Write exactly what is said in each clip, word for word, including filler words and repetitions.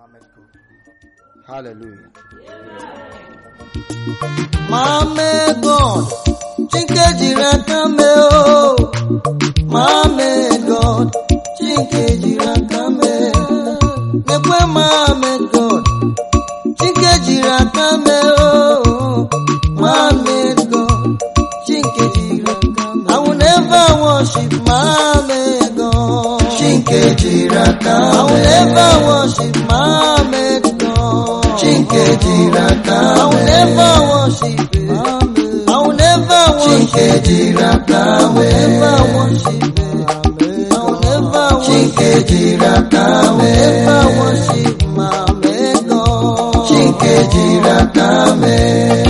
Mohammed God. Hallelujah. Mohammed God, Chinke jirakame o. Mohammed God, Chinke jirakame. Nekwe Mohammed God, Chinke jirakame o. Mohammed God, Chinke jirakame. I will never worship Mohammed God. Chinke jirakame. I will never worship Mohammed God. Chinke jirakame. I will never worship it. I will never worship Chinke jirakame. I will never worship it. I will never worship Chinke jirakame. I will never worship Mohammed God. Chinke jirakame.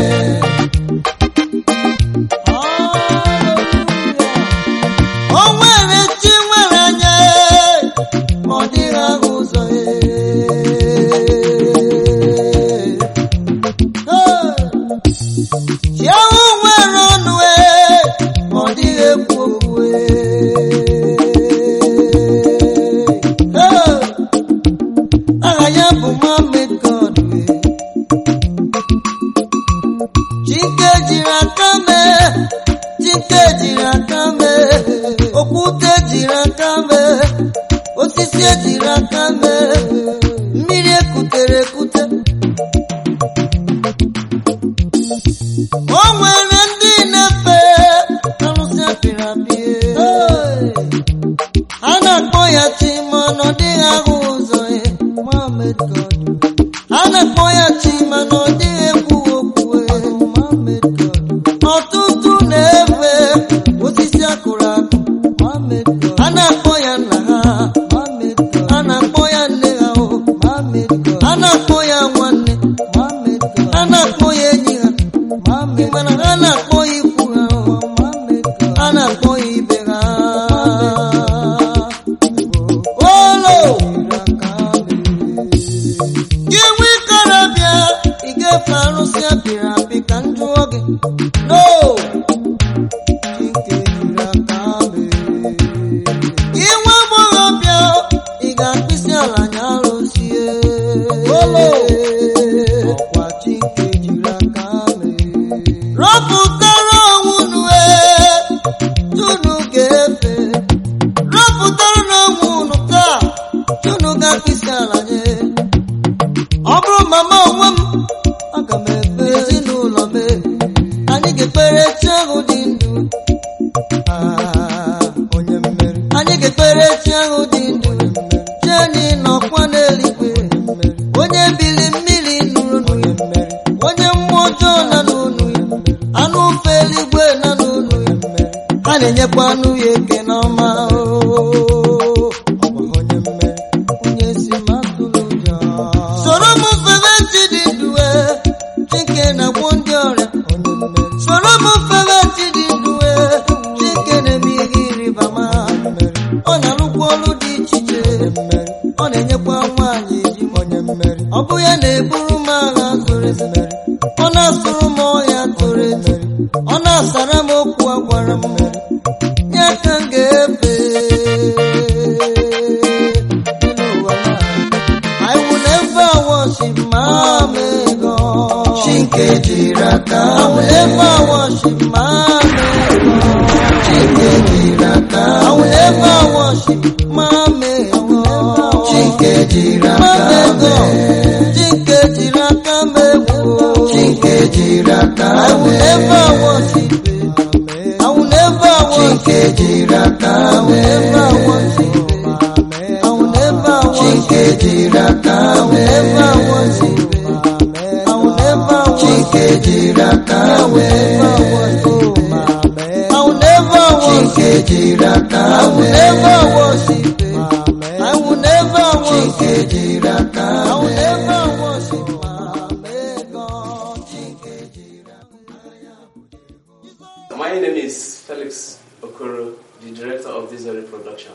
My name is Felix Okoro, the director of this very production.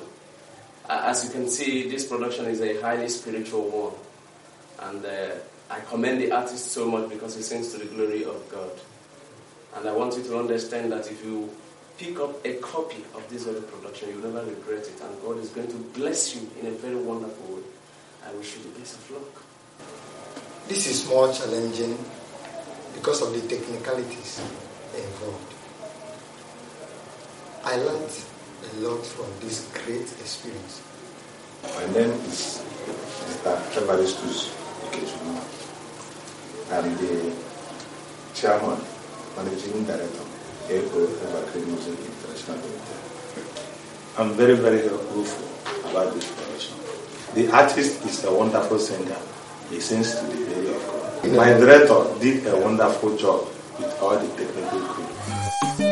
Uh, as you can see, this production is a highly spiritual one. And uh, I commend the artist so much because he sings to the glory of God. And I want you to understand that if you pick up a copy of this very production, you'll never regret it. And God is going to bless you in a very wonderful way. I wish you the best of luck. This is more challenging because of the technicalities involved. I learned a lot from this great experience. My name is Mister Evaristus Ikechukwu. I'm the Chairman, Managing Director, A O Evergreen Music International Limited. I'm very, very grateful about this production. The artist is a wonderful singer. He sings to the glory of God. My director did a wonderful job with all the technical crew.